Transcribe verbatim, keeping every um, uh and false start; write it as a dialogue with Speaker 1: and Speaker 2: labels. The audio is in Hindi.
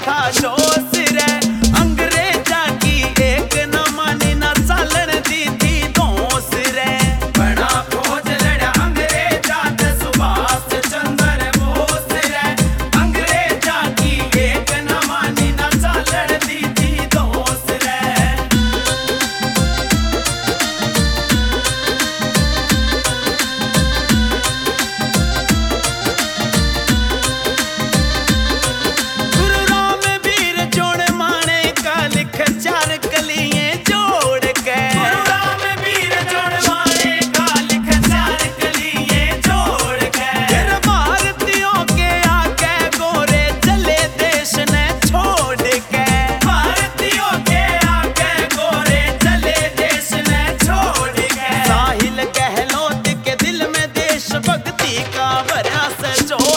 Speaker 1: था जोश रे। अंग्रेजा की एक न मानी न चालन दी थी दोष रे। बड़ा फौज लड़ा अंग्रेजा ते सुभाष चंद्र बोस रे। अंग्रेजा की एक न मानी न चालन दी थी दोष रे। चार कलियां जोड़ के गुरु राम वीर जोड़ मारे का लिख चार कलियां जोड़ के। फिर भारतीयों के आगे गोरे चले देश ने छोड़ के। भारतीयों के आगे गोरे चले देश ने छोड़ के। साहिल गहलोत के दिल में देशभक्ति का भरा सजो